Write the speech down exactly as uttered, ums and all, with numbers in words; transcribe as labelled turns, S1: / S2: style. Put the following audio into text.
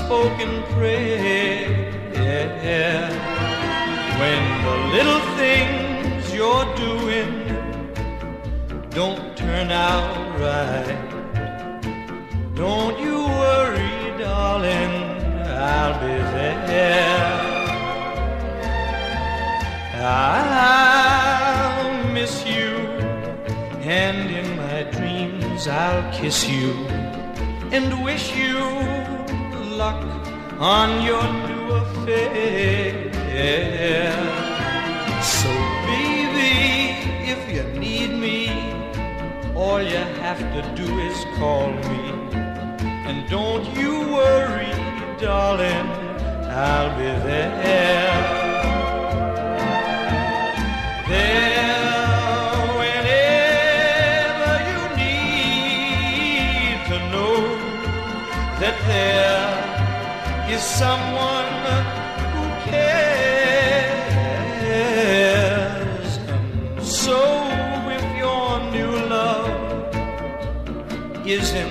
S1: unspoken prayer. When the little things you're doing don't turn out right, don't you worry, darling, I'll be there. I'll miss you, and in my dreams I'll kiss you and wish you luck on your new affair. So baby, if you need me, all you have to do is call me. And don't you worry, darling, I'll be there. There whenever you need to know that there is someone who cares. And so if your new love is in